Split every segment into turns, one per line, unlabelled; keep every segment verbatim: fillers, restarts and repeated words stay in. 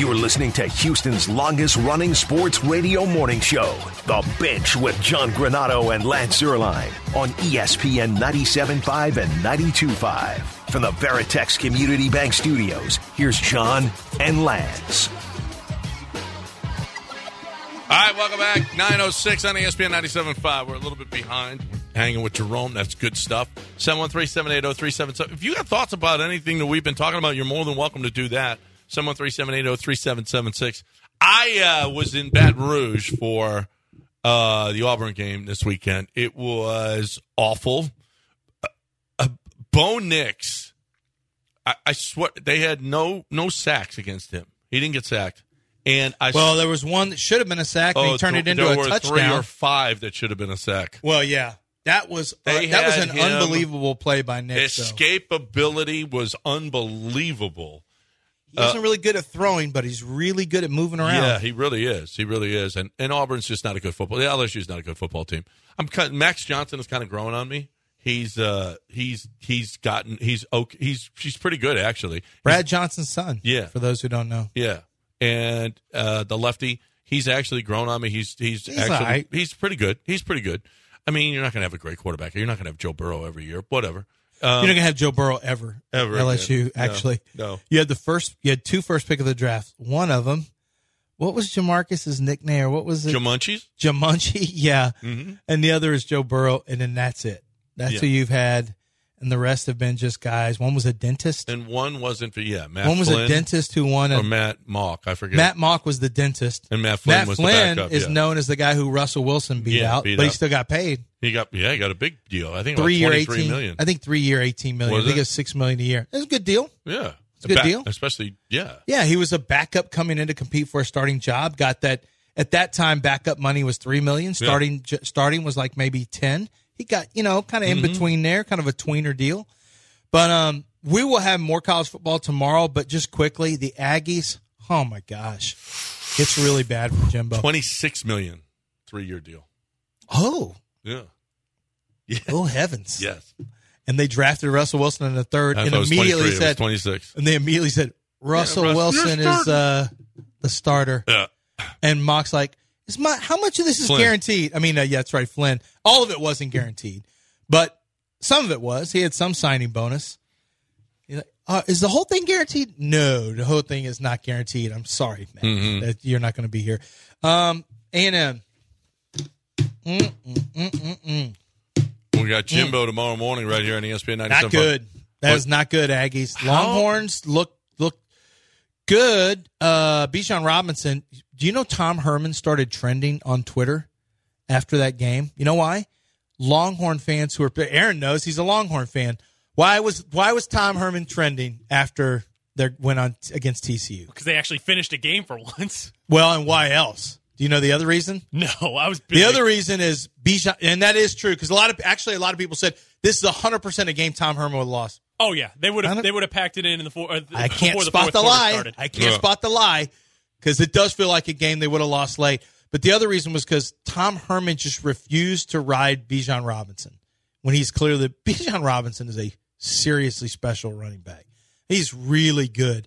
You're listening to Houston's longest-running sports radio morning show, The Bench with John Granato and Lance Zierlein on E S P N ninety-seven point five and ninety-two point five. From the Veritex Community Bank Studios, here's John and Lance.
All right, welcome back. nine oh six on E S P N ninety-seven point five. We're a little bit behind. We're hanging with Jerome. That's good stuff. seven one three, seven eight zero, three seven seven. If you got thoughts about anything that we've been talking about, you're more than welcome to do that. seven one three, seven eight zero, three seven seven six. I uh, was in Baton Rouge for uh, the Auburn game this weekend. It was awful. Uh, uh, Bo Nix, I, I swear, they had no no sacks against him. He didn't get sacked. And I
well, there was one that should have been a sack, and
oh,
he turned
th-
it into
there
a
were
touchdown.
Three or five that should have been a sack.
Well, yeah, that was uh,
They
that was
had
an
him-
unbelievable play by Nick. so.
Escapability was unbelievable.
He isn't really good at throwing, but he's really good at moving around.
Yeah, he really is. He really is. And and Auburn's just not a good football. The L S U is not a good football team. I'm kind of, Max Johnson is kind of growing on me. He's uh he's he's gotten he's okay. He's she's pretty good actually.
Brad
He's,
Johnson's son.
Yeah.
For those who don't know.
Yeah. And uh, the lefty, he's actually grown on me. He's he's,
He's
actually
all right.
he's pretty good. He's pretty good. I mean, you're not going to have a great quarterback. You're not going to have Joe Burrow every year. Whatever. Um,
You're not gonna have Joe Burrow ever.
Ever
L S U
again. No,
actually.
no.
You had the first. You had two first pick of the draft. One of them. What was Jamarcus's nickname? Or what was it?
Jamunchies?
Jamunchi. Yeah.
Mhm.
And the other is Joe Burrow, and then that's it. That's
Yeah.
who you've had, and the rest have been just guys. One was a dentist.
And one wasn't for yeah, Matt
One was
Flynn
a dentist who won. A,
or Matt Mock. I forget.
Matt Mock was the dentist.
And Matt Flynn
Matt
was the
Flynn
backup,
is
yeah.
known as the guy who Russell Wilson beat
Yeah,
out,
beat
but he
out.
still got paid.
He got yeah, he got a big deal. I think
Three
about
year
twenty-three
eighteen
million.
I think three year eighteen million.
Was
I think
it?
it was six million a year. It's a good deal.
Yeah.
It's a good
Ba-
deal.
Especially yeah.
Yeah, he was a backup coming in to compete for a starting job. Got that at that time. Backup money was three million. Starting j- starting was like maybe ten. He got you know kind of in
Mm-hmm.
between there, kind of a tweener deal. But um, we will have more college football tomorrow. But just quickly, the Aggies. Oh my gosh, it's really bad for Jimbo.
Twenty-six million, three year deal.
Oh,
Yeah.
oh heavens!
Yes.
And they drafted Russell Wilson in the third,
I
and
thought it was
immediately
twenty-three. It was
said,
twenty-six.
and they immediately said, Russell
Russ-
Wilson
you're
is uh, the starter.
Yeah.
And Mock's like, "Is my how much of this is
Flynn.
guaranteed?" I mean, uh, yeah, that's right, Flynn. All of it wasn't guaranteed, but some of it was. He had some signing bonus. He's like, uh, is the whole thing guaranteed? No, the whole thing is not guaranteed. I'm sorry, man,
Mm-hmm.
that you're not going to be here. Um, A and M. Mm, mm, mm, mm, mm.
We got Jimbo tomorrow morning right here on E S P N ninety-seven.
Not good. That
What?
is not good, Aggies.
How?
Longhorns look look good. Uh, Bijan Robinson. Do you know Tom Herman started trending on Twitter after that game? You know why? Longhorn fans who are Aaron knows he's a Longhorn fan. Why was why was Tom Herman trending after they went on t- against T C U?
Because they actually finished a game for once.
Well, and why else? Do you know the other reason?
No, I was busy.
The other reason is Bijan, and that is true because a lot of actually a lot of people said this is one hundred percent a game Tom Herman would have lost.
Oh yeah, they would
I
have.
don't-
They would have packed it in in the four. Uh,
I can't
before the
spot
fourth
the
quarter
lie.
started.
I can't
Yeah.
spot the lie because it does feel like a game they would have lost late. But the other reason was because Tom Herman just refused to ride Bijan Robinson when he's clear that Bijan Robinson is a seriously special running back. He's really good.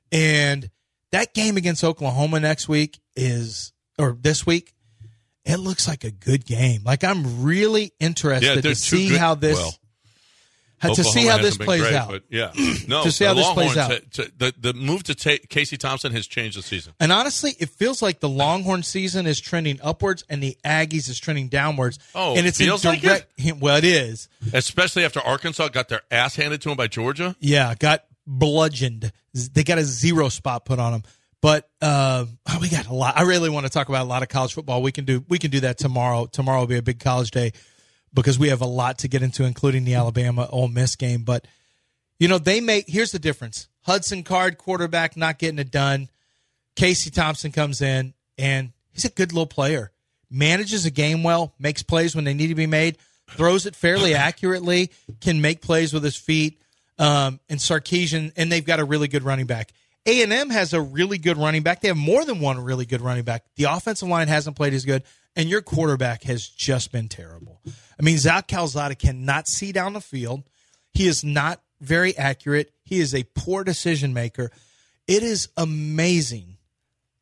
And that game against Oklahoma next week is, or this week, it looks like a good game. Like I'm really interested
Yeah,
to
they're two
see
good-
how this
well,
how- to see
Oklahoma
how this
hasn't been
plays
great,
out.
But yeah, no,
To see how
the
this plays
Longhorns,
out.
to- the the move to take Casey Thompson has changed the season.
And honestly, it feels like the Longhorn season is trending upwards and the Aggies is trending downwards.
Oh,
and it's
feels
in
like
direct. Well, it is.
Especially after Arkansas got their ass handed to them by Georgia.
Yeah, got bludgeoned. They got a zero spot put on them. But uh, we got a lot. I really want to talk about a lot of college football. We can do we can do that tomorrow. Tomorrow will be a big college day because we have a lot to get into, including the Alabama Ole Miss game. But you know, they make here's the difference: Hudson Card, quarterback, not getting it done. Casey Thompson comes in, and he's a good little player. Manages a game well, makes plays when they need to be made, throws it fairly accurately, can make plays with his feet. Um, and Sarkisian, and they've got a really good running back. A and M has a really good running back. They have more than one really good running back. The offensive line hasn't played as good, and your quarterback has just been terrible. I mean, Zach Calzada cannot see down the field. He is not very accurate. He is a poor decision maker. It is amazing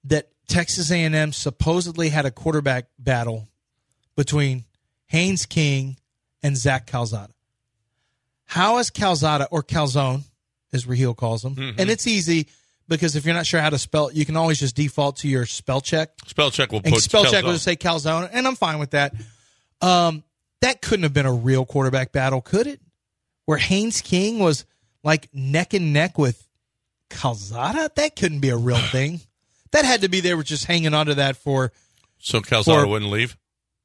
that Texas A and M supposedly had a quarterback battle between Haynes King and Zach Calzada. How is Calzada, or Calzone, as Raheel calls him,
Mm-hmm.
and it's easy because if you're not sure how to spell it, you can always just default to your spell check.
Spell check will
And
put
spell check
Calzone.
will just say Calzone, and I'm fine with that. Um, that couldn't have been a real quarterback battle, could it? Where Haynes King was like neck and neck with Calzada? That couldn't be a real thing. That had to be they were just hanging on to that for.
So Calzada
for-
wouldn't leave?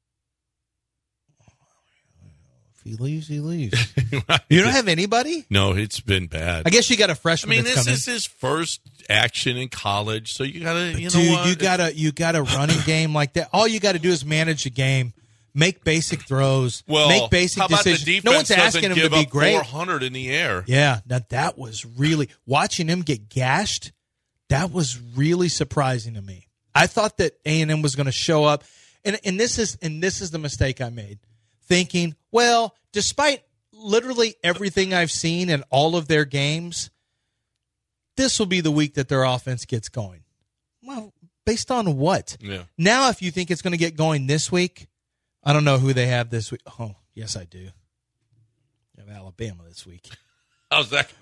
If he leaves, he leaves. You don't have anybody?
No, it's been bad.
I guess you got a
I
freshman
mean,
that's
this
coming.
is his first action in college, so you gotta, you know
Dude,
what?
you got a you got a running game like that. All you got to do is manage a game, make basic throws,
well,
make basic
how about
decisions.
the defense
No one's
doesn't
asking him
give
to be
up
great.
four hundred in the air.
Yeah, now that was really watching him get gashed. That was really surprising to me. I thought that A and M was going to show up, and and this is and this is the mistake I made, thinking, well, despite literally everything I've seen in all of their games, this will be the week that their offense gets going. Well, based on what?
Yeah.
Now, if you think it's going to get going this week, I don't know who they have this week. Oh, yes, I do. They have Alabama this week.
How's that?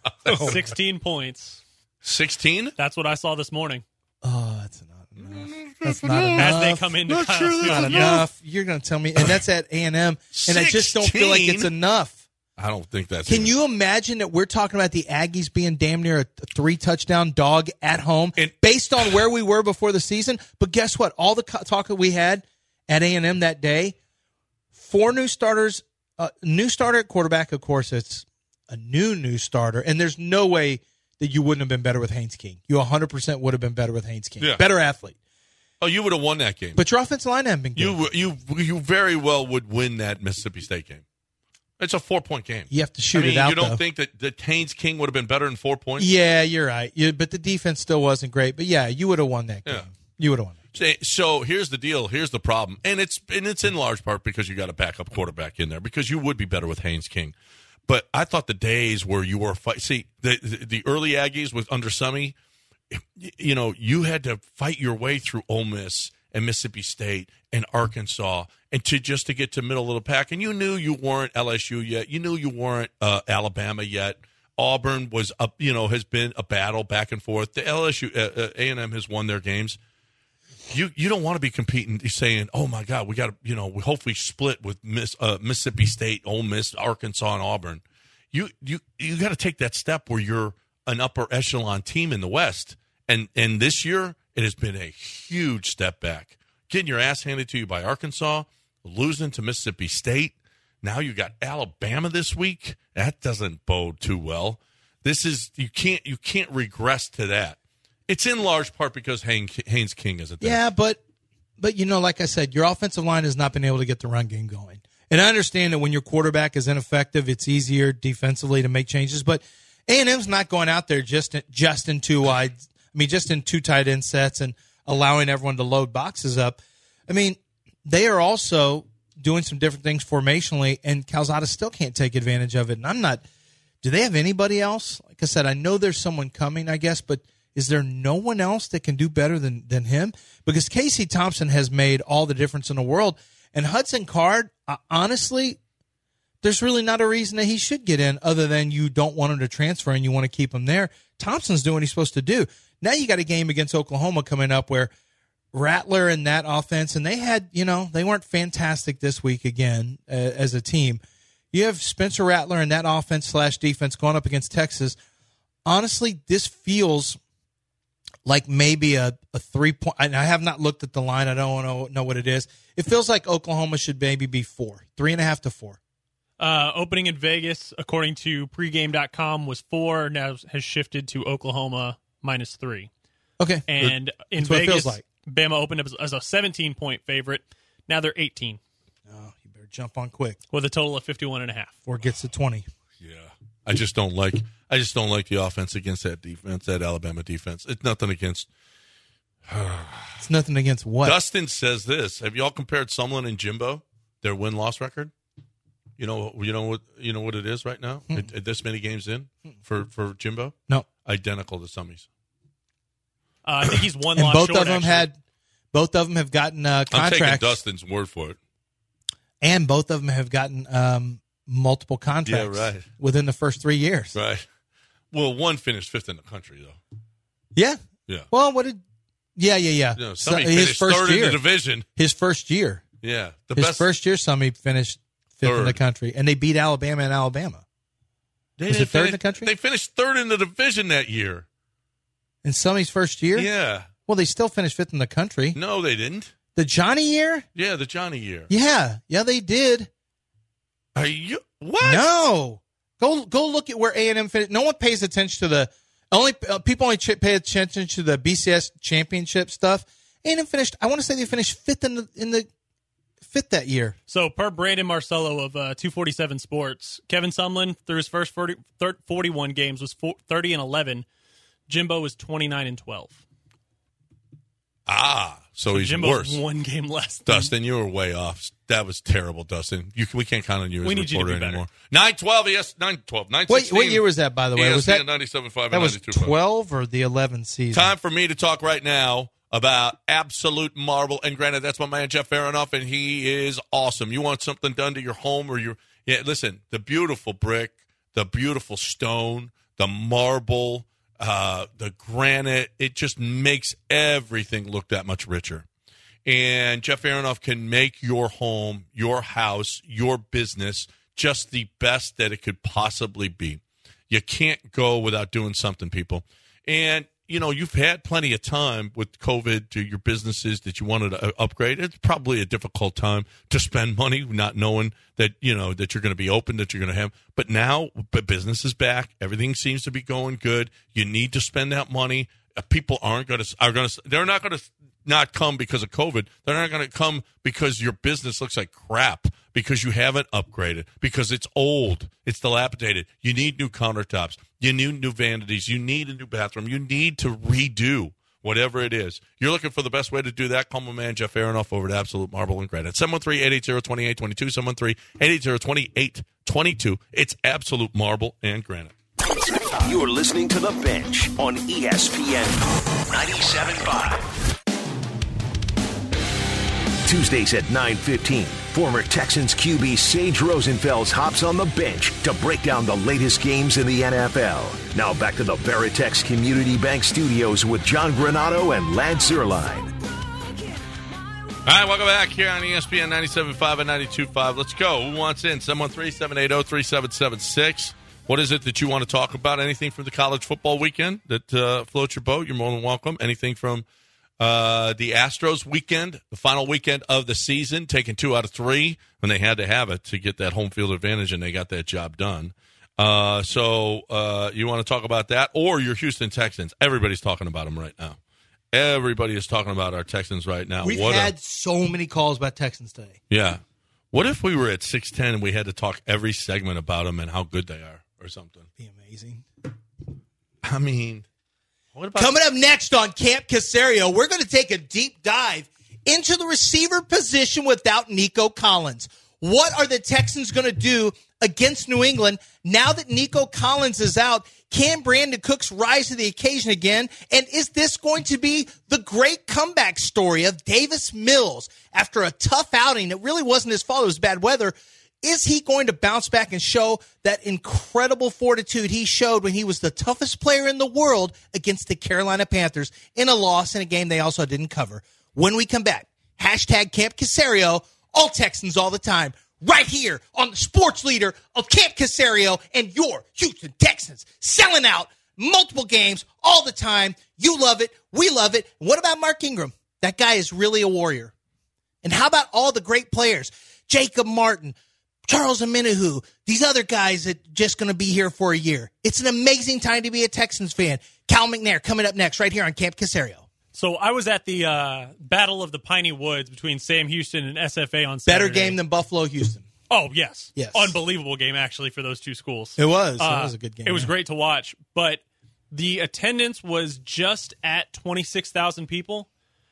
sixteen points.
Sixteen?
That's what I saw this morning.
Oh, that's not enough. That's not enough.
As they come into
Not
Kyle
sure
Field.
Not
Yeah.
enough. You're going to tell me, and that's at A and M, and I just don't feel like it's
sixteen?
enough.
I don't think that's.
Can
even-
you imagine that we're talking about the Aggies being damn near a three touchdown dog at home
And-
based on where we were before the season? But guess what? All the co- talk that we had at A and M that day, four new starters, uh, new starter at quarterback. Of course, it's a new new starter, and there's no way that you wouldn't have been better with Haynes King. You one hundred percent would have been better with Haynes King.
Yeah.
Better athlete.
Oh, you would have won that game.
But your offensive line hasn't been good.
You you you very well would win that Mississippi State game. It's a four point game.
You have to shoot
I mean,
it out,
you don't
though.
think that, that Haynes King would have been better than four points?
Yeah, you're right. You, but the defense still wasn't great. But yeah, you would have won that game.
Yeah.
You would have won that game.
So here's the deal. Here's the problem, and it's and it's in large part because you got a backup quarterback in there because you would be better with Haynes King. But I thought the days where you were fight. See the the, the early Aggies with under Summy, you know, you had to fight your way through Ole Miss and Mississippi State and Arkansas, and to just to get to middle of the pack. And you knew you weren't L S U yet. You knew you weren't uh, Alabama yet. Auburn was up. You know, has been a battle back and forth. The L S U, uh, uh, A and M has won their games. You you don't want to be competing, saying, "Oh my God, we got to," you know, we hopefully split with Miss, uh, Mississippi State, Ole Miss, Arkansas, and Auburn. You you you got to take that step where you're an upper echelon team in the West, and and this year it has been a huge step back. Getting your ass handed to you by Arkansas, losing to Mississippi State. Now you got Alabama this week. That doesn't bode too well. This is you can't you can't regress to that. It's in large part because Haynes King isn't there.
Yeah, but but you know, like I said, your offensive line has not been able to get the run game going. And I understand that when your quarterback is ineffective, it's easier defensively to make changes. But A and M's not going out there just in, just in two wide. I mean, just in two tight end sets and allowing everyone to load boxes up. I mean, they are also doing some different things formationally, and Calzada still can't take advantage of it. And I'm not. Do they have anybody else? Like I said, I know there's someone coming, I guess, but is there no one else that can do better than, than him? Because Casey Thompson has made all the difference in the world. And Hudson Card, uh, honestly, there's really not a reason that he should get in other than you don't want him to transfer and you want to keep him there. Thompson's doing what he's supposed to do. Now you got a game against Oklahoma coming up where Rattler and that offense, and they had, you know, they weren't fantastic this week again uh, as a team. You have Spencer Rattler and that offense slash defense going up against Texas. Honestly, this feels like maybe a, a three-point – and I have not looked at the line. I don't know, know what it is. It feels like Oklahoma should maybe be four, three and a half to four.
Uh, opening in Vegas, according to pregame dot com, was four. Now has shifted to Oklahoma minus three.
Okay.
And in
That's what it
Vegas,
feels like.
Bama opened up as a seventeen-point favorite. Now they're eighteen
Oh, you better jump on quick
with a total of fifty-one and a half.
before it gets to twenty.
Yeah, I just don't like. I just don't like the offense against that defense, that Alabama defense. It's nothing against.
It's nothing against what?
Dustin says this. Have y'all compared Sumlin and Jimbo, their win loss record? You know, you know what you know what it is right now.
Hmm.
It, it- this many games in for for Jimbo,
No.
identical to Summy's.
Uh, I think he's one
and
loss
both
short,
of them
actually.
had, both of them have gotten uh, contracts.
I'm taking Dustin's word for it.
And both of them have gotten um, multiple contracts
Yeah, right.
within the first three years.
Right. Well, one finished fifth in the country, though.
Yeah.
Yeah.
Well, what did? Yeah, yeah, yeah.
You know,
So
somebody
his
finished
first
third
year.
in the division.
His first year.
Yeah. The
His
best.
first year, somebody finished fifth in
Third.
the country, and they beat Alabama and Alabama.
They
Was
didn't
it third in
finish-
the country?
They finished third in the division that year.
In somebody's first year?
Yeah.
Well, they still finished fifth in the country.
No, they didn't.
The Johnny year?
Yeah, the Johnny year.
Yeah. Yeah, they did.
Are you what?
No. Go go look at where A and M finished. No one pays attention to the only uh, people only ch- pay attention to the B C S championship stuff. A and M finished. I want to say they finished fifth in the in the fifth that year.
So, per Brandon Marcello of uh, two forty-seven Sports, Kevin Sumlin, through his first forty, thirty, forty-one games, was four, thirty and eleven. Jimbo was twenty-nine and twelve.
Ah, so,
So
he's
Jimbo's
worse.
one game less. Than,
Dustin, you were way off. That was terrible, Dustin. You, we can't count on you as
We
a
need you to
reporter
be better.
anymore. nine twelve, yes, nine twelve, nine
What,
sixteen.
what year was that, by the way? Was that
ninety-seven point five
that
and
was
ninety-two point five.
twelve or the eleven season?
Time for me to talk right now about absolute marble. And granted, that's my man Jeff Aronoff, and he is awesome. You want something done to your home or your yeah? Listen, the beautiful brick, the beautiful stone, the marble, uh, the granite. It just makes everything look that much richer. And Jeff Aronoff can make your home, your house, your business just the best that it could possibly be. You can't go without doing something, people. And, you know, you've had plenty of time with COVID to your businesses that you wanted to upgrade. It's probably a difficult time to spend money not knowing that, you know, that you're going to be open, that you're going to have. But now but business is back. Everything seems to be going good. You need to spend that money. Uh, People aren't going to, are going to, they're not going to not come because of COVID. They're not going to come because your business looks like crap, because you haven't upgraded, because it's old, it's dilapidated. You need new countertops. You need new vanities. You need a new bathroom. You need to redo whatever it is. You're looking for the best way to do that. Call my man Jeff Aronoff over at Absolute Marble and Granite. seven one three, eight eight zero, two eight two two, seven one three, eight eight zero, two eight two two. It's Absolute Marble and Granite.
You're listening to The Bench on E S P N ninety-seven point five. Tuesdays at nine fifteen, former Texans Q B Sage Rosenfels hops on the bench to break down the latest games in the N F L. Now back to the Veritex Community Bank Studios with John Granato and Lance Zierlein.
All right, welcome back here on E S P N ninety-seven point five and ninety-two point five. Let's go. Who wants in? seven one three, seven eight zero, three seven seven six. What is it that you want to talk about? Anything from the college football weekend that uh, floats your boat? You're more than welcome. Anything from uh, the Astros weekend, the final weekend of the season, taking two out of three when they had to have it to get that home field advantage, and they got that job done. Uh, so uh, you want to talk about that, or your Houston Texans? Everybody's talking about them right now. Everybody is talking about our Texans right now.
We've
What a-
had so many calls about Texans today.
yeah. What if we were at six ten and we had to talk every segment about them and how good they are or something?
Be amazing.
I mean, what about
Coming up next on Camp Casario, we're going to take a deep dive into the receiver position without Nico Collins. What are the Texans going to do against New England now that Nico Collins is out? Can Brandon Cooks rise to the occasion again? And is this going to be the great comeback story of Davis Mills after a tough outing? It really wasn't his fault. It was bad weather. Is he going to bounce back and show that incredible fortitude he showed when he was the toughest player in the world against the Carolina Panthers in a loss in a game they also didn't cover? When we come back, hashtag Camp Casario, all Texans all the time, right here on the sports leader of Camp Casario and your Houston Texans, selling out multiple games all the time. You love it. We love it. What about Mark Ingram? That guy is really a warrior. And how about all the great players? Jacob Martin, Charles Omenihu, these other guys that just going to be here for a year. It's an amazing time to be a Texans fan. Cal McNair coming up next right here on Camp Casario.
So I was at the uh, Battle of the Piney Woods between Sam Houston and S F A on Saturday.
Better game than Buffalo Houston.
Oh, yes.
Yes.
Unbelievable game, actually, for those two schools.
It was.
Uh,
it was a good game.
It was
yeah.
great to watch, but the attendance was just at twenty-six thousand people.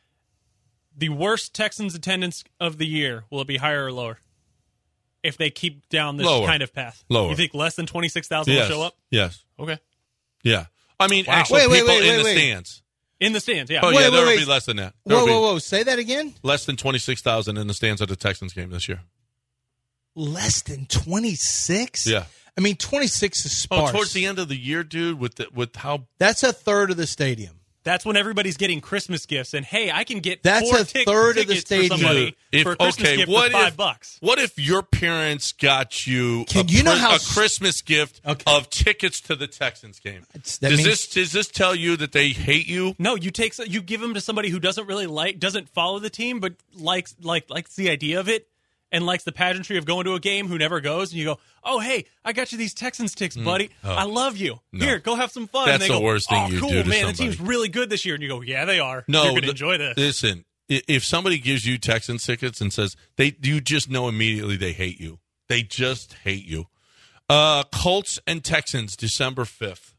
The worst Texans attendance of the year, will it be higher or lower? If they keep down this
Lower.
kind of path.
Lower.
You think less than twenty-six thousand
yes.
will show up?
Yes.
Okay.
Yeah. I mean,
Wow.
actual
Wait, wait,
people
wait,
in
wait,
the
wait.
stands.
In the stands, yeah.
Oh,
Wait,
yeah,
wait,
there
wait.
will be less than that.
Whoa,
There'll
whoa,
be
whoa! Say that again.
Less than twenty-six thousand in the stands at the Texans game this year.
Less than twenty-six.
Yeah.
I mean, twenty-six is
Oh,
sparse.
towards the end of the year, dude, with the, with how
That's a third of the stadium.
That's when everybody's getting Christmas gifts, and hey, I can get
That's
four
a
tic-
third of the
tickets
stadium.
for somebody
If-
for a Christmas
okay,
gift
what
for five
if-
bucks.
What if your parents got you
Can
a,
you know
Chris-
how
a
s-
Christmas gift
Okay.
of tickets to the Texans game?
It's- that
Does
means-
this does this tell you that they hate you?
No, you take you give them to somebody who doesn't really like, doesn't follow the team, but likes like likes the idea of it and likes the pageantry of going to a game. Who never goes, and you go, "Oh, hey, I got you these Texans tickets, buddy.
Oh.
I love you.
No.
Here, go have some fun."
That's
and they
the
go,
worst thing
oh,
you
cool,
do to
man. The
somebody.
team's really good this year, and you go, "Yeah, they are.
No,
You're gonna
the-
enjoy this."
Listen, i- if somebody gives you Texans tickets and says they, you just know immediately they hate you. They just hate you. Uh, Colts and Texans, December fifth.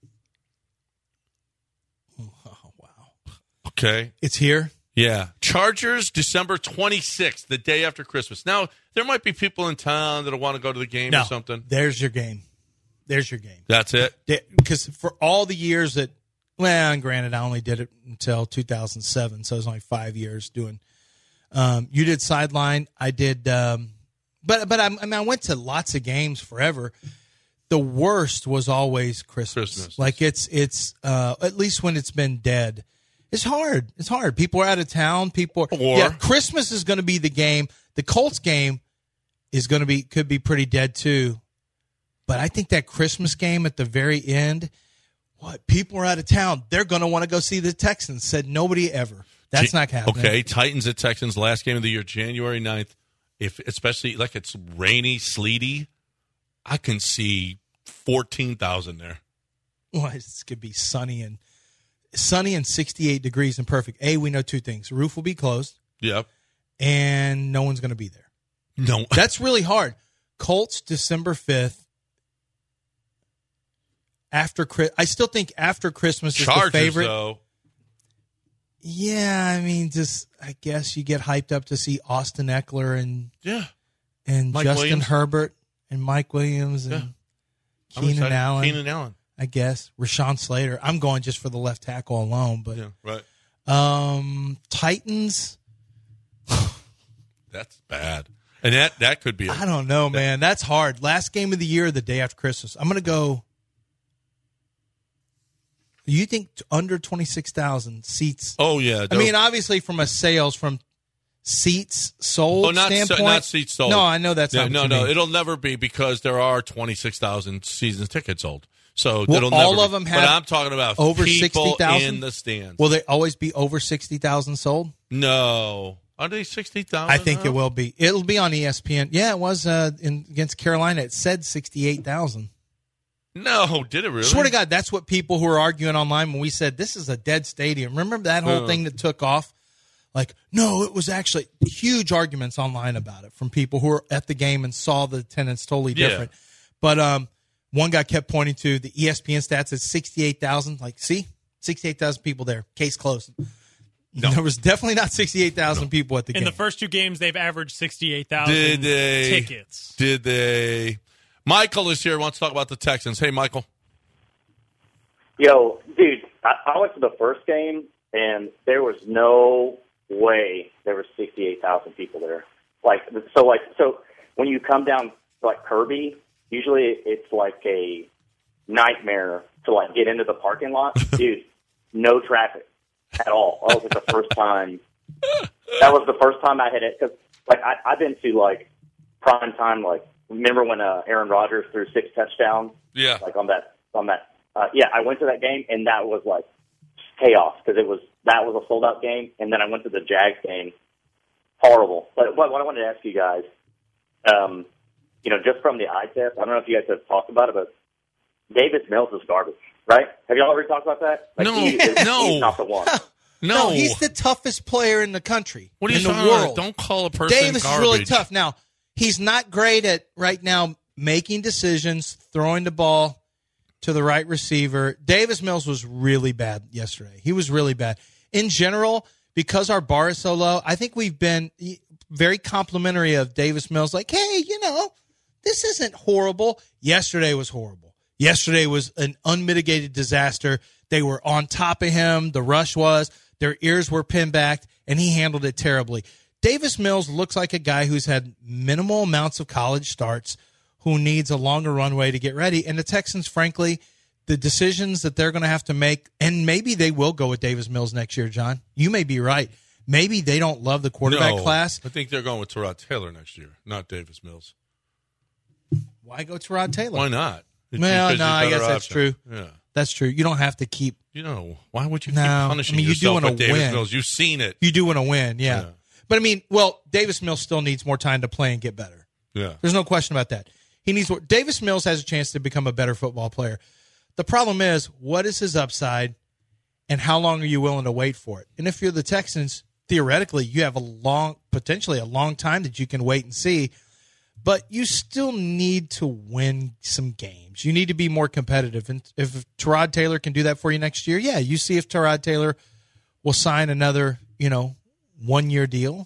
Oh, wow.
Okay.
It's here.
Yeah. Chargers, December twenty-sixth, the day after Christmas. Now, there might be people in town that'll want to go to the game
No,
or something.
there's your game. There's your game.
That's it?
Because for all the years that, well, and granted, I only did it until two thousand seven, so it was only five years doing. Um, you did sideline. I did, um, but but I, I mean, I went to lots of games forever. The worst was always Christmas.
Christmas.
Like it's it's uh, at least when it's been dead. It's hard. It's hard. People are out of town. People are,
Or-
yeah, Christmas is going to be the game. The Colts game is going to be could be pretty dead too. But I think that Christmas game at the very end, what people are out of town, they're going to want to go see the Texans. Said nobody ever. That's
G-
not happening.
Okay, Titans at Texans, last game of the year, January ninth. If especially like it's rainy, sleety, I can see fourteen thousand there.
Well, it's going to be sunny and sunny and sixty-eight degrees and perfect. A, we know two things: the roof will be closed,
Yep.
and no one's going to be there.
No.
That's really hard. Colts, December fifth. After Chris, I still think after Christmas is
Chargers,
the favorite.
though.
Yeah, I mean, just I guess you get hyped up to see Austin Eckler and
Yeah.
and
Mike
Justin
Williams.
Herbert and Mike Williams and
Yeah. I'm
Keenan
excited.
Allen.
Keenan Allen.
I guess Rashawn Slater. I'm going just for the left tackle alone, but
Yeah, right.
um, Titans.
That's bad. And that, that could be a,
I don't know, man. That's hard. Last game of the year, the day after Christmas. I'm going to go. You think under twenty-six thousand seats?
Oh, yeah.
I mean, obviously, from a sales, from seats sold
oh, not, so,
standpoint.
not seats sold.
No, I know that's
Yeah,
not.
no,
what you
no.
mean.
It'll never be because there are twenty-six thousand season tickets sold. So
Will
it'll never
all
be.
of them have
But I'm talking about
over
people
sixty thousand
in the stands.
Will they always be over sixty thousand sold?
No. Are they sixty thousand?
I think it will be. It'll be on E S P N. Yeah, it was uh, in against Carolina. It said sixty-eight thousand.
No, did it really?
Swear to God, that's what people who were arguing online when we said this is a dead stadium. Remember that whole
Uh.
thing that took off? Like, no, it was actually huge arguments online about it from people who were at the game and saw the attendance totally
Yeah.
different. But um, one guy kept pointing to the E S P N stats at sixty-eight thousand. Like, see, sixty-eight thousand people there. Case closed.
No.
There was definitely not sixty-eight thousand people at the
In
game.
the first two games, they've averaged sixty-eight
Did
thousand
they?
tickets.
Did they? Michael is here. Wants to talk about the Texans. Hey, Michael.
Yo, dude, I, I went to the first game, and there was no way there were sixty-eight thousand people there. Like, so, like, so when you come down like Kirby, usually it's like a nightmare to like get into the parking lot. Dude, no traffic at all. That was like the first time. That was the first time I had it because, like, I, I've been to like prime time. Like, remember when uh, Aaron Rodgers threw six touchdowns?
Yeah.
Like on that on that. Uh, yeah, I went to that game, and that was like chaos because it was that was a sold out game, and then I went to the Jags game. Horrible. But what, what I wanted to ask you guys, um, you know, just from the eye test, I don't know if you guys have talked about it, but Davis Mills is garbage, right? Have y'all ever talked about that? Like,
No,
he is,
no.
he's not the one.
No.
No, he's the toughest player in the country.
What are you
in the
talking about?
world.
Don't call a person
Davis
garbage.
is really tough. Now, he's not great at right now making decisions, throwing the ball to the right receiver. Davis Mills was really bad yesterday. He was really bad. In general, because our bar is so low, I think we've been very complimentary of Davis Mills. Like, hey, you know, this isn't horrible. Yesterday was horrible. Yesterday was an unmitigated disaster They were on top of him. The rush was. Their ears were pinned back, and he handled it terribly. Davis Mills looks like a guy who's had minimal amounts of college starts, who needs a longer runway to get ready. And the Texans, frankly, the decisions that they're going to have to make, and maybe they will go with Davis Mills next year, John. You may be right. Maybe they don't love the quarterback
no,
class.
I think they're going with Tyrod Taylor next year, not Davis Mills.
Why go Tyrod Taylor?
Why not? It's
well, no, I guess
option.
that's true.
Yeah.
That's true. You don't have to keep.
You know, why would you
no,
keep punishing
I mean, you
yourself
do
with Davis
win.
Mills? You've seen it.
You do want to win, yeah.
yeah.
But, I mean, well, Davis Mills still needs more time to play and get better.
Yeah.
There's no question about that. He needs. Davis Mills has a chance to become a better football player. The problem is, what is his upside, and how long are you willing to wait for it? And if you're the Texans, theoretically, you have a long, potentially a long time that you can wait and see. But you still need to win some games. You need to be more competitive. And if Tyrod Taylor can do that for you next year, yeah, you see if Tyrod Taylor will sign another, you know, one-year deal.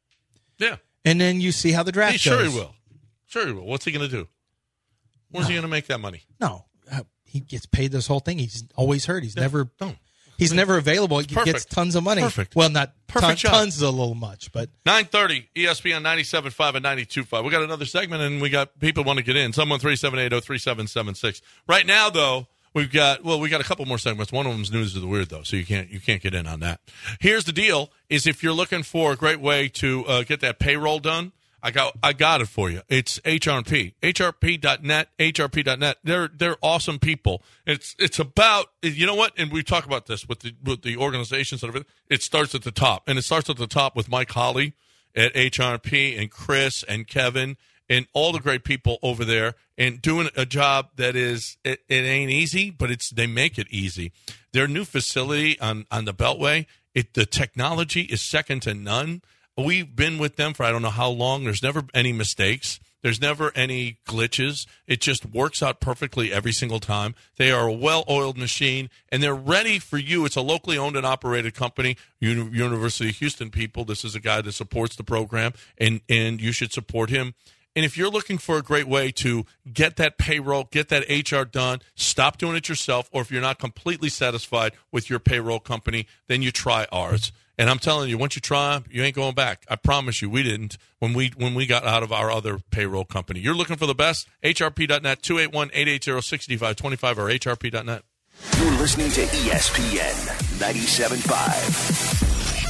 Yeah.
And then you see how the draft
He
goes.
sure he will. Sure he will. What's he going to do? Where's
No.
he going to make that money?
No. Uh, he gets paid this whole thing. He's always hurt. He's
Yeah.
never
No.
He's never available. He
Perfect.
gets tons of money.
Perfect.
Well, not
Perfect
ton,
job.
tons is a little much, but
nine thirty, E S P N ninety-seven point five and ninety-two point five. We got another segment, and we got people want to get in. Someone three seven eight zero three seven seven six. Right now, though, we've got well, we got a couple more segments. One of them's news of the weird, though, so you can't you can't get in on that. Here's the deal: is if you're looking for a great way to uh, get that payroll done, I got I got it for you. It's H R P. H R P dot net. H R P dot net. They're they're awesome people. It's it's about you know what, and we talk about this with the with the organizations that are. It starts at the top, and it starts at the top with Mike Holly at H R P and Chris and Kevin and all the great people over there, and doing a job that is it, it ain't easy, but it's they make it easy. Their new facility on on the Beltway, it the technology is second to none. We've been with them for I don't know how long. There's never any mistakes. There's never any glitches. It just works out perfectly every single time. They are a well-oiled machine, and they're ready for you. It's a locally owned and operated company, Uni- University of Houston people. This is a guy that supports the program, and, and you should support him. And if you're looking for a great way to get that payroll, get that H R done, stop doing it yourself, or if you're not completely satisfied with your payroll company, then you try ours. And I'm telling you, once you try, you ain't going back. I promise you, we didn't when we when we got out of our other payroll company. You're looking for the best? H R P dot net, two eight one, eight eight zero, six five two five, or H R P dot net.
You're listening to E S P N ninety-seven point five.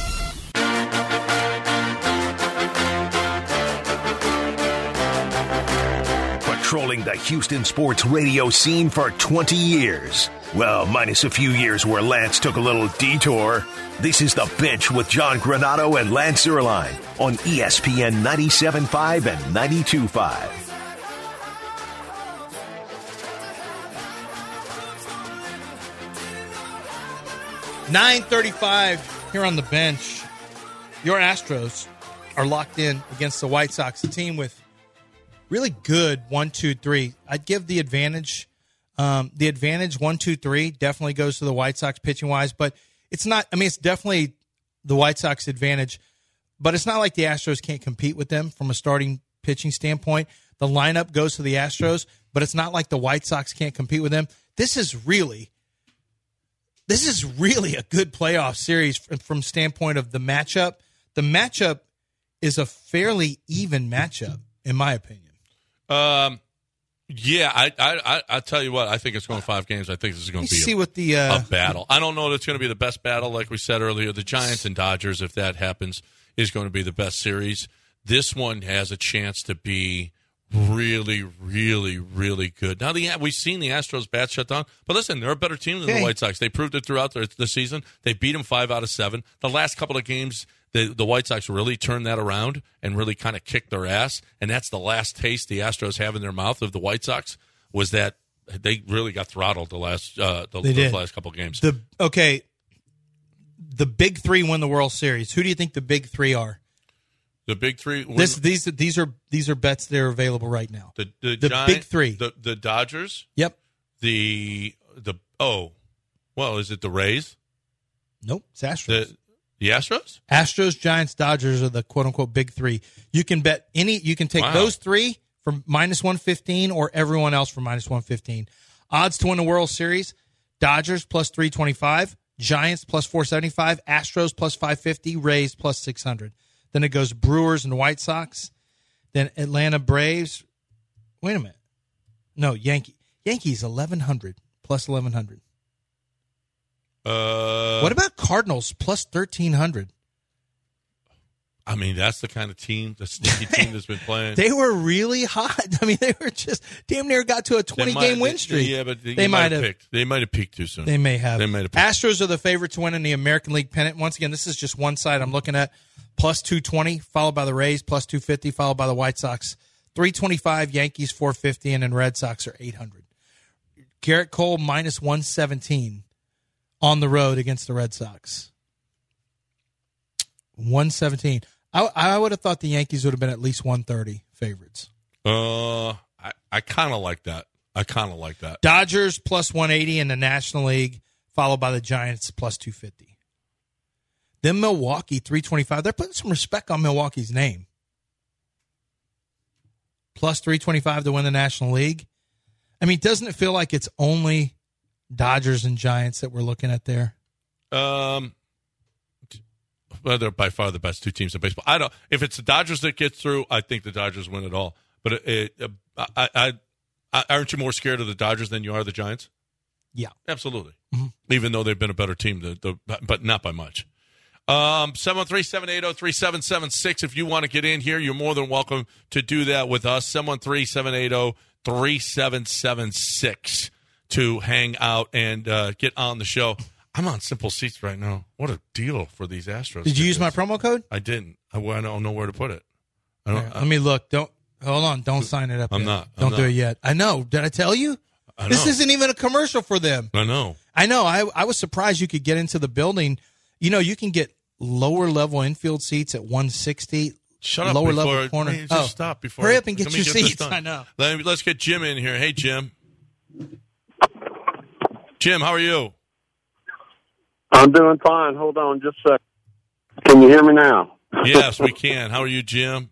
Patrolling the Houston sports radio scene for twenty years. Well, minus a few years where Lance took a little detour. This is The Bench with John Granato and Lance Zierlein on E S P N ninety-seven point five and ninety-two point five.
nine thirty-five here on The Bench. Your Astros are locked in against the White Sox, a team with really good one, two, three. I'd give the advantage. Um, the advantage one, two, three definitely goes to the White Sox pitching wise, but it's not. I mean, it's definitely the White Sox advantage, but it's not like the Astros can't compete with them from a starting pitching standpoint. The lineup goes to the Astros, but it's not like the White Sox can't compete with them. This is really, this is really a good playoff series from, from standpoint of the matchup. The matchup is a fairly even matchup, in my opinion.
Um, yeah, I, I, I, I tell you what, I think it's going five games. I think this is going to
You
be
see
a,
what the uh,
a battle. I don't know that it's going to be the best battle, like we said earlier. The Giants and Dodgers, if that happens, is going to be the best series. This one has a chance to be really, really, really good. Now, the we've seen the Astros bats shut down, but listen, they're a better team than
Okay.
the White Sox. They proved it throughout the, the season. They beat them five out of seven. The last couple of games, the, the White Sox really turned that around and really kind of kicked their ass, and that's the last taste the Astros have in their mouth of the White Sox, was that they really got throttled the last uh, the,
They
the
did.
last couple of games.
the okay. The big three win the World Series. Who do you think the big three are?
The big three.
This these these are these are bets that are available right now.
the the,
the
Giant-
big three.
The the Dodgers.
Yep.
The the oh, well, is it the Rays?
Nope. It's Astros.
The the Astros?
Astros, Giants, Dodgers are the quote unquote big three. You can bet any. You can take
Wow.
those three for minus one fifteen, or everyone else for minus one fifteen. Odds to win the World Series: Dodgers plus three twenty-five, Giants plus four seventy-five, Astros plus five fifty, Rays plus six hundred. Then it goes Brewers and White Sox. Then Atlanta Braves. Wait a minute. No, Yankee. Yankees eleven hundred plus eleven hundred.
Uh,
what about Cardinals plus thirteen hundred?
I mean, that's the kind of team, the sneaky team that's been playing.
They were really hot. I mean, they were just damn near got to a twenty-game win streak.
Yeah, but they,
they might have
picked. They might have peaked too soon.
They may have.
They might have. Peaked.
Astros are the favorite to win in the American League pennant. Once again, this is just one side I'm looking at. Plus two twenty, followed by the Rays. Plus two fifty, followed by the White Sox. three twenty-five, Yankees four fifty, and then Red Sox are eight hundred. Garrett Cole minus one seventeen on the road against the Red Sox. one seventeen. I, I would have thought the Yankees would have been at least one thirty favorites.
Uh, I, I kind of like that. I kind of like that.
Dodgers plus one eighty in the National League, followed by the Giants plus two fifty. Then Milwaukee three twenty-five. They're putting some respect on Milwaukee's name. Plus three twenty-five to win the National League. I mean, doesn't it feel like it's only Dodgers and Giants that we're looking at there?
Um, well, they're by far the best two teams in baseball. I don't. If it's the Dodgers that get through, I think the Dodgers win it all. But it, it, I, I, I, aren't you more scared of the Dodgers than you are the Giants?
Yeah,
absolutely.
Mm-hmm.
Even though they've been a better team, the, the, but not by much. Um, seven one three, seven eight zero, three seven seven six. If you want to get in here, you're more than welcome to do that with us. seven one three, seven eight zero, three seven seven six to hang out and uh, get on the show. I'm on Simple Seats right now. What a deal for these Astros.
Did you use my promo code?
I didn't. I, I don't know where to put it. I don't.
Here, let me look. Don't hold on. Don't sign it up.
I'm
yet.
not. I'm
don't
not.
do it yet. I know. Did I tell you?
I
this
know.
isn't even a commercial for them.
I know.
I know. I I was surprised you could get into the building. You know, you can get lower level infield seats at one sixty.
Shut up.
Lower
before,
level corner.
Hey, just
oh,
stop before.
Hurry up and get
let
your
me get
seats. I know.
Let me, let's get Jim in here. Hey, Jim. Jim, how are you?
I'm doing fine. Hold on just a second. Can you hear me now?
Yes, we can. How are you, Jim?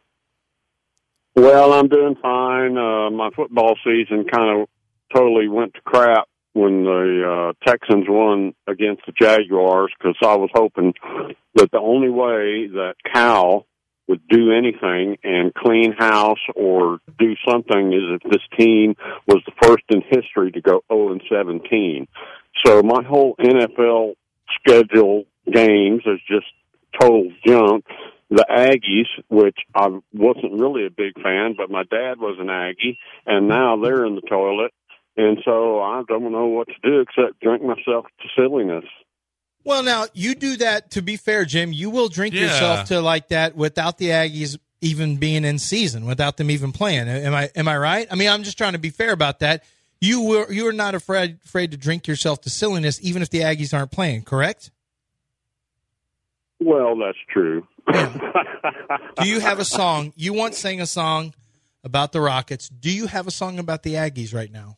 Well, I'm doing fine. Uh, my football season kind of totally went to crap when the uh, Texans won against the Jaguars because I was hoping that the only way that Cal would do anything and clean house or do something is if this team was the first in history to go oh and seventeen. So my whole N F L schedule games is just total junk. The Aggies, which I wasn't really a big fan, but my dad was an Aggie, and now they're in the toilet. And so I don't know what to do except drink myself to silliness.
Well, now, you do that, to be fair, Jim. You will drink
Yeah.
yourself to like that without the Aggies even being in season, without them even playing. Am I am I right? I mean, I'm just trying to be fair about that. You were you are not afraid afraid to drink yourself to silliness, even if the Aggies aren't playing, correct?
Well, that's true.
Yeah. Do you have a song? You once sang a song about the Rockets. Do you have a song about the Aggies right now?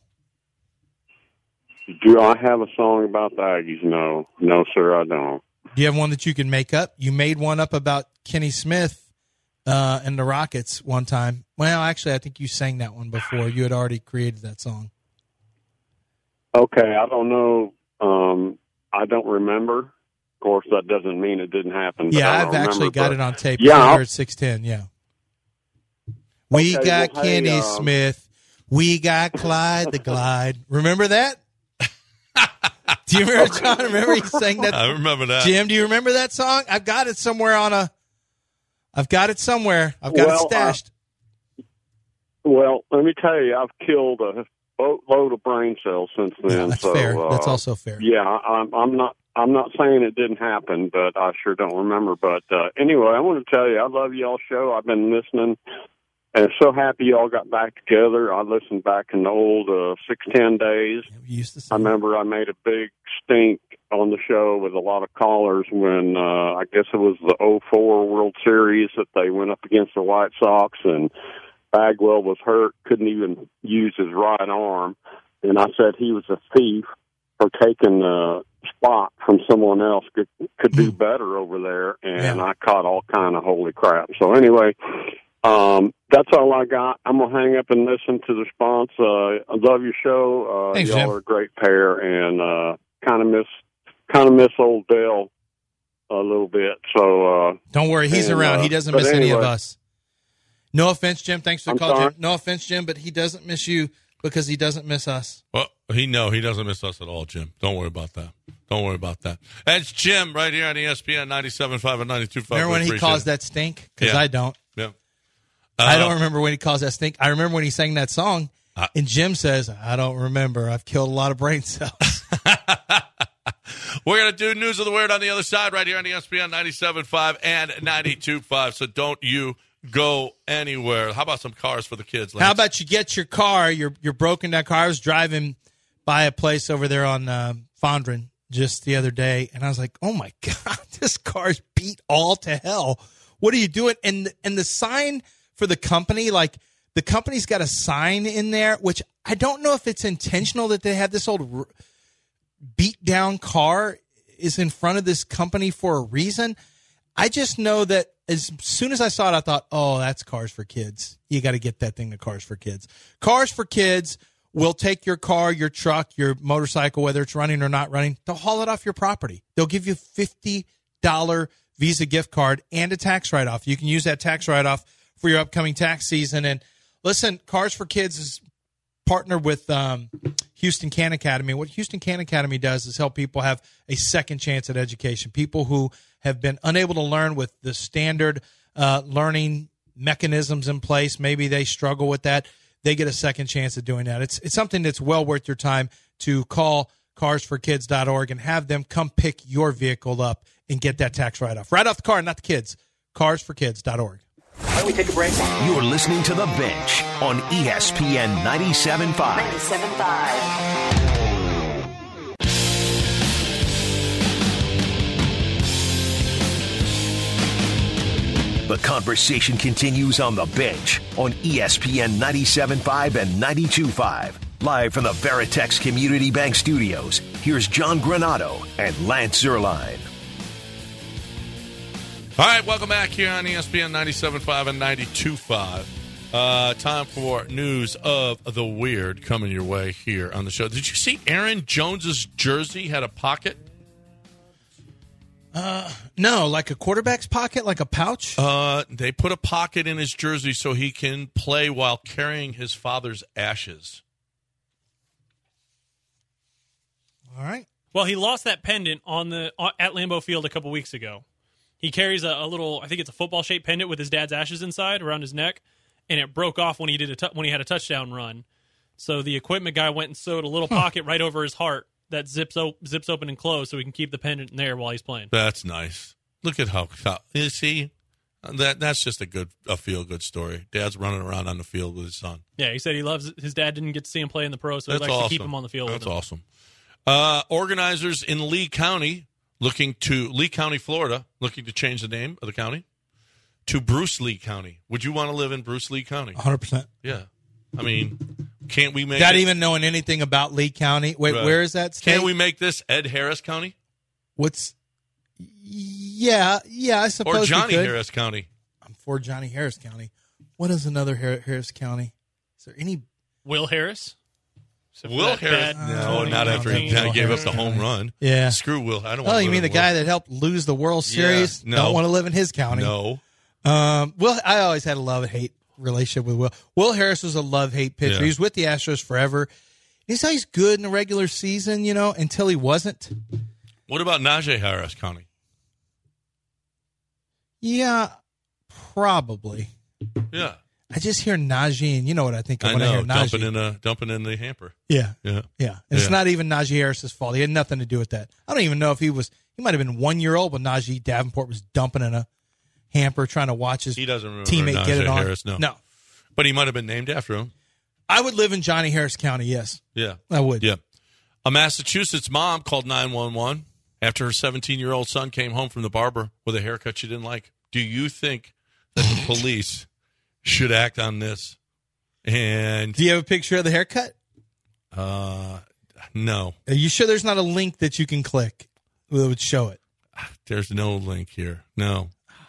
Do I have a song about the Aggies? No. No, sir, I don't.
Do you have one that you can make up? You made one up about Kenny Smith uh, and the Rockets one time. Well, actually, I think you sang that one before. You had already created that song.
Okay, I don't know. Um, I don't remember. Of course, that doesn't mean it didn't happen.
Yeah,
I
I've
don't
actually
remember,
got
but-
it on tape.
Yeah,
Yeah,
I'll-
at six ten, yeah. We
Okay,
got
well, hey,
Kenny
um,
Smith. We got Clyde the Glide. Remember that? Do you remember, John? Remember he sang that?
I remember that.
Jim, do you remember that song? I've got it somewhere on a. I've got it somewhere. I've got
Well,
it stashed.
Well, let me tell you, I've killed a boatload of brain cells since then.
Yeah, that's
so,
fair.
Uh,
That's also fair.
Yeah, I'm, I'm not. I'm not saying it didn't happen, but I sure don't remember. But uh, anyway, I want to tell you, I love y'all's show. I've been listening, and so happy y'all got back together. I listened back in the old uh, six ten days.
We used to
I
sing.
remember I made a big stink on the show with a lot of callers when uh, I guess it was the oh four World Series that they went up against the White Sox, and Bagwell was hurt, couldn't even use his right arm, and I said he was a thief for taking the spot from someone else could could do better over there, and
Yeah.
I caught all kind of holy crap. So anyway, Um, that's all I got. I'm gonna hang up and listen to the response. Uh, I love your show. Uh,
Thanks,
y'all
Jim.
are a great pair, and uh, kind of miss kind of miss old Dale a little bit. So uh,
Don't worry, he's
and,
around.
uh,
He doesn't
but
miss any of
anyway.
us. No offense, Jim. Thanks for the
I'm
call,
sorry?
Jim. No offense, Jim, but he doesn't miss you because he doesn't miss us.
Well, he no, he doesn't miss us at all, Jim. Don't worry about that. Don't worry about that. That's Jim right here on E S P N ninety-seven point five and ninety-two point five.
Remember when he
Appreciate
calls
it.
that stink? Because
Yeah.
I don't.
Yeah.
I
Uh,
don't remember when he calls that stink. I remember when he sang that song,
Uh,
and Jim says, I don't remember. I've killed a lot of brain cells.
We're going to do News of the Weird on the other side right here on E S P N ninety-seven point five and ninety-two point five. So don't you go anywhere. How about some cars for the kids? Lance?
How about you get your car, your your broken down car? I was driving by a place over there on uh, Fondren just the other day, and I was like, oh, my God, this car's beat all to hell. What are you doing? And, and the sign for the company, like the company's got a sign in there, which I don't know if it's intentional that they have this old r- beat down car is in front of this company for a reason. I just know that as soon as I saw it, I thought, oh, that's Cars for Kids. You got to get that thing to Cars for Kids. Cars for Kids will take your car, your truck, your motorcycle, whether it's running or not running, they'll haul it off your property. They'll give you a fifty dollars Visa gift card and a tax write-off. You can use that tax write-off for your upcoming tax season. And listen, Cars for Kids is partnered with um, Houston Can Academy. What Houston Can Academy does is help people have a second chance at education. People who have been unable to learn with the standard uh, learning mechanisms in place. Maybe they struggle with that. They get a second chance at doing that. It's it's something that's well worth your time to call cars for kids dot org and have them come pick your vehicle up and get that tax write-off. Right off the car, not the kids. cars for kids dot org.
Why don't we take a break?
You're listening to The Bench on E S P N ninety-seven point five.
ninety-seven point five.
The conversation continues on The Bench on E S P N ninety-seven point five and ninety-two point five. Live from the Veritex Community Bank Studios, here's John Granato and Lance Zierlein.
All right, welcome back here on E S P N ninety-seven point five and ninety-two point five. Uh, time for News of the Weird coming your way here on the show. Did you see Aaron Jones's jersey had a pocket?
No, like a quarterback's pocket, like a pouch?
Uh, they put a pocket in his jersey so he can play while carrying his father's ashes.
All right.
Well, he lost that pendant on the on, at Lambeau Field a couple weeks ago. He carries a, a little, I think it's a football-shaped pendant with his dad's ashes inside around his neck, and it broke off when he did a t- when he had a touchdown run. So the equipment guy went and sewed a little pocket right over his heart that zips op- zips open and closed, so he can keep the pendant in there while he's playing.
That's nice. Look at how, how you see that. That's just a good, a feel good story. Dad's running around on the field with his son.
Yeah, he said he loves his dad didn't get to see him play in the pro, so he
That's
likes
awesome.
to keep him on the field.
That's
with him.
awesome. Uh, organizers in Lee County looking to Lee County, Florida, looking to change the name of the county to Bruce Lee County. Would you want to live in Bruce Lee County?
one hundred percent.
Yeah. I mean, can't we make
Not
it,
even knowing anything about Lee County. Wait,
Right.
where is that state?
Can't we make this Ed Harris County
What's? Yeah, yeah. I suppose
or Johnny
we could.
Harris County?
I'm for Johnny Harris County. What is another Har- Harris County? Is there any?
Will Harris? So for
Will
that
Harris?
bad
No,
twenty
not after he
Will
gave up
Harris
the home
County.
run.
Yeah.
Screw Will. I don't.
Oh,
want to
you mean the guy that helped lose the World Series?
no.
Don't want to live in his county.
No.
Um, Will, I always had a love and hate relationship with Will. Will Harris was a love hate pitcher.
Yeah.
He was with the Astros forever. He's always good in the regular season, you know, until he wasn't.
What about Najee Harris County?
Yeah, probably.
Yeah,
I just hear Najee, and you know what I think of
I
when I
know.
hear Najee.
Dumping in a dumping in the hamper.
Yeah,
Yeah.
yeah. And it's
Yeah.
not even Najee Harris's fault. He had nothing to do with that. I don't even know if he was. He might have been one year old when Najee Davenport was dumping in a hamper trying to watch his
He doesn't remember
teammate get
Najee
it on.
Harris, no.
no.
But he might have been named after him.
I would live in Johnny Harris County. Yes,
Yeah.
I would.
Yeah. A Massachusetts mom called nine one one after her seventeen-year-old son came home from the barber with a haircut she didn't like. Do you think that the police should act on this? And
Do you have a picture of the haircut?
uh, no,
Are you sure there's not a link that you can click that would show it?
there's no link here. No.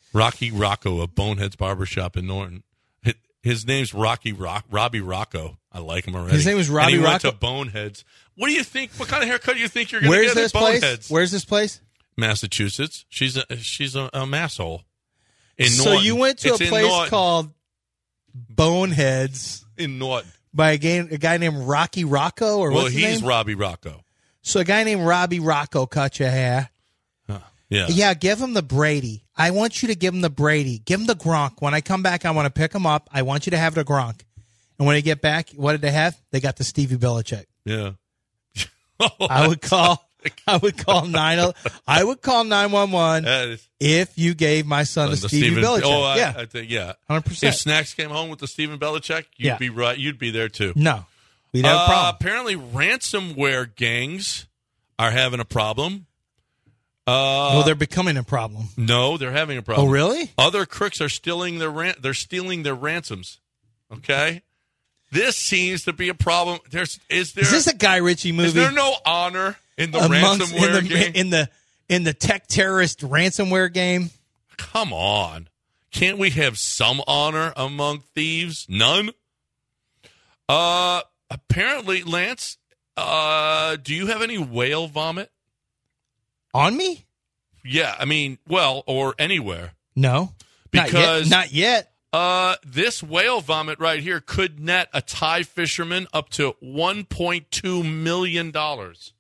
Rocky Rocco of Boneheads Barbershop in Norton. His name's Rocky Rock, Robbie Rocco. I like him already.
His name was Robbie
and he
Rocco?
went to Boneheads. What do you think? What kind of haircut do you think you're going to
Where's
get
this
at
place?
Boneheads?
Where's this place?
Massachusetts. She's a she's a, a masshole. In
So
Norton.
you went to
It's
a
in
place
Norton.
called Boneheads
in Norton.
by a guy, a guy named Rocky Rocco, or
Well,
what's his
he's
name?
Robbie Rocco.
So a guy named Robbie Rocco cut your hair.
Yeah.
Yeah, give him the Brady. I want you to give him the Brady. Give him the Gronk. When I come back, I want to pick him up. I want you to have the Gronk. And when they get back, what did they have? They got the Stevie Belichick.
Yeah.
I would call. I would call nine. I would call nine one one
That is-
if you gave my son the,
the
Stevie
Stephen-
Belichick.
Oh, I,
yeah,
I think yeah.
hundred percent.
If Snacks came home with the Stephen Belichick, you'd
Yeah.
be right. You'd be there too.
No, we'd have
Uh,
a problem.
Apparently, ransomware gangs are having a problem. Uh,
well, they're becoming a problem.
no, they're having a problem.
Oh, really?
Other crooks are stealing their ran- they're stealing their ransoms. Okay, this seems to be a problem. There's is there
Is this a Guy Ritchie movie?
is there no honor in the
amongst
ransomware
in the,
game?
in the in the tech terrorist ransomware game?
Come on, can't we have some honor among thieves? None. Uh, apparently, Lance. Uh, do you have any whale vomit?
On me?
Yeah, I mean, well, or anywhere.
No,
Because-
not yet. Not yet.
Uh, this whale vomit right here could net a Thai fisherman up to one point two million dollars.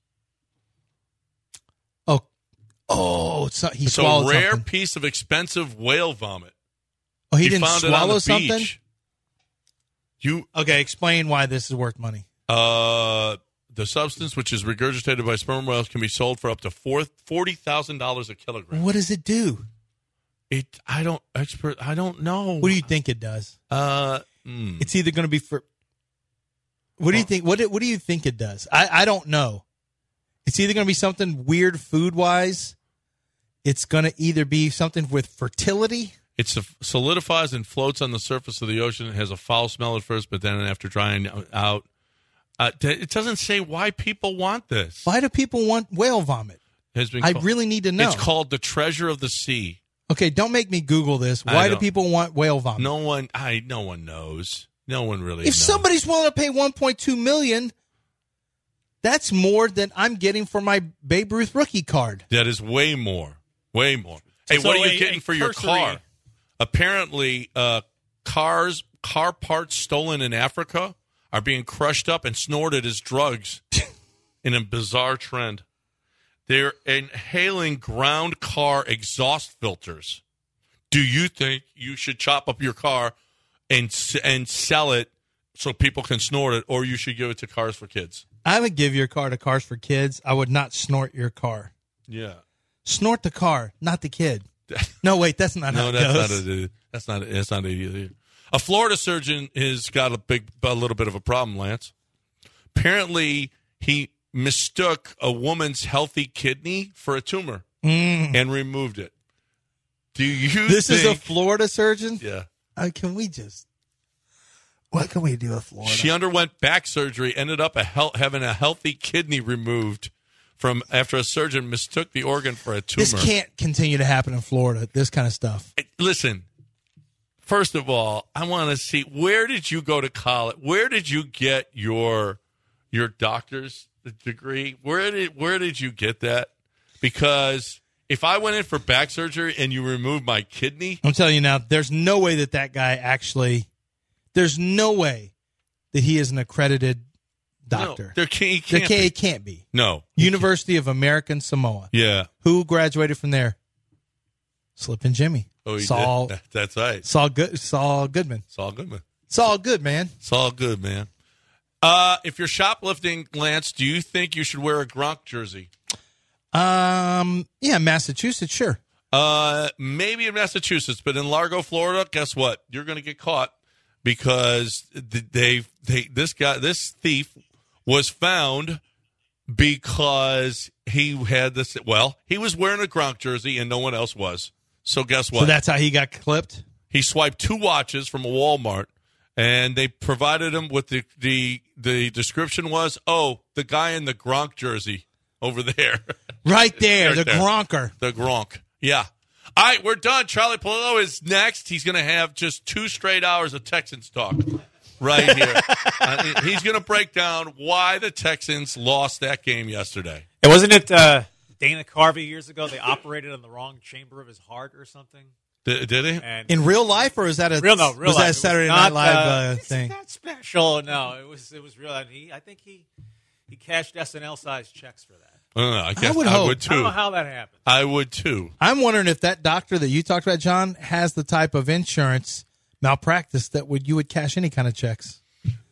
Oh, oh, it's not, he
It's a
swallowed
rare
something.
piece of expensive whale vomit.
Oh, he, didn't
found
swallow
it on the
something.
beach. You
Okay, explain why this is worth money.
uh, the substance, which is regurgitated by sperm whales, can be sold for up to four forty thousand dollars a kilogram.
What does it do?
It, I don't expert. I don't know.
What do you think it does?
Uh, mm.
It's either going to be for. What do you think? What do- What do you think it does? I I don't know. It's either going to be something weird food wise. It's going to either be something with fertility.
It solidifies and floats on the surface of the ocean. It has a foul smell at first, but then after drying out, uh, it doesn't say why people want this.
Why do people want whale vomit?
Has been
I
called-
really need to know.
It's called the treasure of the sea.
Okay, don't make me Google this.
I
Why do
don't-
people want whale vomit?
No one, I no one knows. No one really.
If
knows.
somebody's willing to pay one point two million, that's more than I'm getting for my Babe Ruth rookie card.
That is way more, way more. Hey,
So
what are you
a-
getting
a
for your
cursory-
car? Apparently, uh, cars, car parts stolen in Africa are being crushed up and snorted as drugs in a bizarre trend. They're inhaling ground car exhaust filters. Do you think you should chop up your car and s- and sell it so people can snort it, or you should give it to Cars for Kids?
I would give your car to Cars for Kids. I would not snort your car.
Yeah.
Snort the car, not the kid. No, wait, that's not
No,
how it
that's
goes.
not it. That's not it. That's not it either. A Florida surgeon has got a big, a little bit of a problem, Lance. Apparently, he mistook a woman's healthy kidney for a tumor and removed it. Do you?
Mm. This is a
think-
Florida surgeon?
yeah.
Uh, can we just... What can we do with Florida?
She underwent back surgery, ended up a hel- having a healthy kidney removed from after a surgeon mistook the organ for a tumor.
This can't continue to happen in Florida, this kind of stuff.
Listen, first of all, I want to see, where did you go to college? Where did you get your your doctor's degree? Where did where did you get that? Because if I went in for back surgery and you removed my kidney,
I'm telling you now, there's no way that that guy actually... There's no way that he is an accredited doctor.
no, there can't, he
There
can't
can't,
be.
it can't be.
No.
University of American Samoa.
Yeah.
Who graduated from there? Slippin' Jimmy.
Oh, he
Saul,
did. That's right.
Saul, Good, Saul Goodman.
Saul Goodman.
It's all good, man.
It's all good, man. Uh, if you're shoplifting, Lance, do you think you should wear a Gronk jersey?
Um, yeah, Massachusetts, sure.
Uh, maybe in Massachusetts, but in Largo, Florida, guess what? You're going to get caught because they they this guy this thief was found because he had this. Well, he was wearing a Gronk jersey and no one else was. So guess what?
So that's how he got clipped.
He swiped two watches from a Walmart, and they provided him with the the the description was, oh, the guy in the Gronk jersey over there.
Right there,
Right
the
there.
Gronker.
The Gronk. Yeah. All right, we're done. Charlie Palillo is next. He's going to have just two straight hours of Texans talk right here. uh, he's going to break down why the Texans lost that game yesterday.
And wasn't it uh, Dana Carvey years ago? They operated on the wrong chamber of his heart or something.
Did, did he?
And
In real life, or is that a
real no real
was
life.
that a Saturday Night
not,
Live
uh,
uh,
it's
thing?
not special. No, it was it was real. And he, I think he he cashed S N L sized checks for that.
I don't know. I guess I
would
I
hope.
would
I don't
too.
know how that happened.
I would too.
I'm wondering if that doctor that you talked about, John, has the type of insurance malpractice that would you would cash any kind of checks.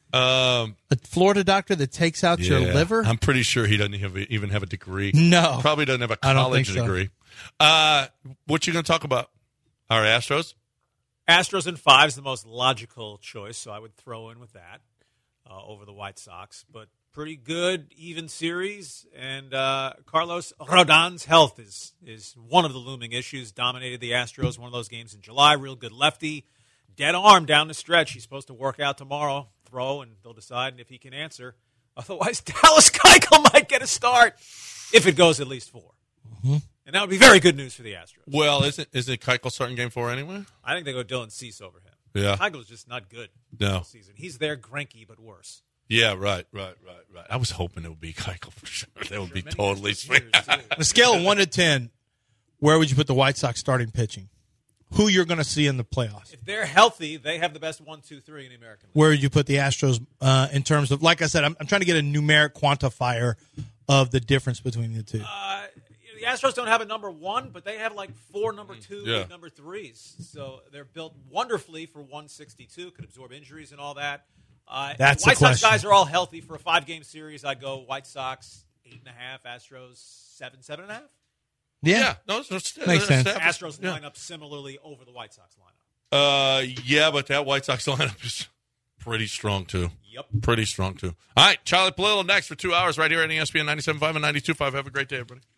Um,
A Florida doctor that takes out your
yeah,
liver?
I'm pretty sure he doesn't have, even have a degree.
No.
Probably doesn't have a
I don't
college
think so.
degree. Uh, what you going to talk about? Our Astros?
Astros in five is the most logical choice, so I would throw in with that uh, over the White Sox. But pretty good, even series. And uh, Carlos Rodon's health is is one of the looming issues. Dominated the Astros one of those games in July. Real good lefty. Dead arm down the stretch. He's supposed to work out tomorrow, throw, and they'll decide if he can answer. Otherwise, Dallas Keuchel might get a start if it goes at least four. Mm-hmm. And that would be very good news for the Astros.
Well, isn't isn't Keuchel starting game four anyway?
I think they go Dylan Cease over him.
Yeah.
Keuchel's just not good
No.
this season. He's their Greinke, but worse.
Yeah, right, right, right, right. I was hoping it would be Keuchel for sure. That would be
Many
totally
years,
sweet.
years, too.
On a scale of one to ten, where would you put the White Sox starting pitching? Who you're going to see in the playoffs?
If they're healthy, they have the best one, two, three in the American League.
Where would you put the Astros uh, in terms of, like I said, I'm, I'm trying to get a numeric quantifier of the difference between the two.
Uh, the Astros don't have a number one, but they have like four number two
Yeah.
and number threes. So they're built wonderfully for one sixty-two, could absorb injuries and all that. Uh,
That's
the White
the
Sox
question.
guys are all healthy for a five-game series. I'd go White Sox eight and a half, Astros seven, seven and a half.
Yeah.
Yeah, no, it's, it's,
Makes
it's,
sense.
it's-
Astros
yeah.
line up similarly over the White Sox lineup.
Uh, yeah, but that White Sox lineup is pretty strong too.
Yep.
Pretty strong too. All right, Charlie Palillo next for two hours right here on E S P N ninety-seven point five and ninety-two point five. Have a great day, everybody.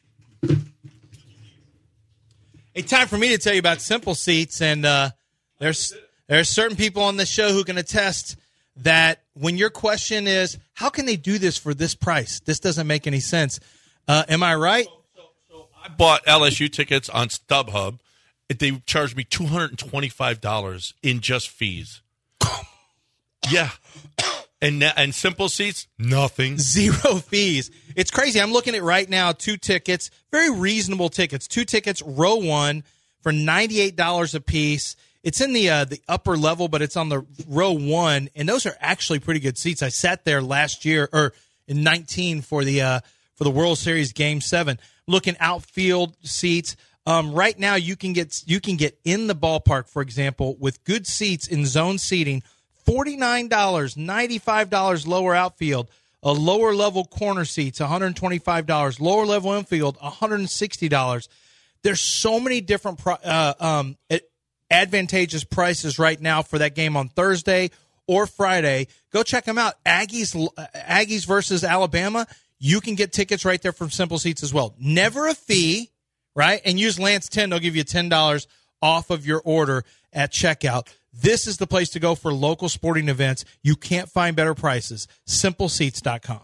Hey, time for me to tell you about Simple Seats, and uh, there's there are certain people on the show who can attest that when your question is, how can they do this for this price? This doesn't make any sense. Uh, am I right?
I bought L S U tickets on StubHub. They charged me two hundred twenty-five dollars in just fees. Yeah. And and Simple Seats, nothing.
Zero fees. It's crazy. I'm looking at right now two tickets, very reasonable tickets. Two tickets, row one, for ninety-eight dollars a piece. It's in the uh, the upper level, but it's on the row one, and those are actually pretty good seats. I sat there last year, or in nineteen for the uh, for the World Series Game Seven. Looking outfield seats. Um, right now, you can get you can get in the ballpark, for example, with good seats in zone seating. forty-nine dollars, ninety-five dollars lower outfield, a lower level corner seats, one hundred twenty-five dollars, lower level infield, one hundred sixty dollars. There's so many different pro- uh, um, advantageous prices right now for that game on Thursday or Friday. Go check them out. Aggies, Aggies versus Alabama. You can get tickets right there from Simple Seats as well. Never a fee, right? And use Lance ten. They'll give you ten dollars off of your order at checkout. This is the place to go for local sporting events. You can't find better prices. simple seats dot com.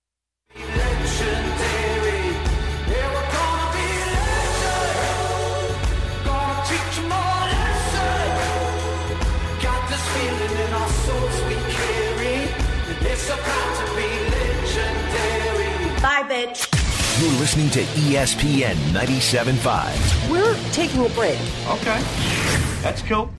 Bye, bitch.
You're listening to E S P N ninety-seven point five.
We're taking a break.
Okay. That's cool.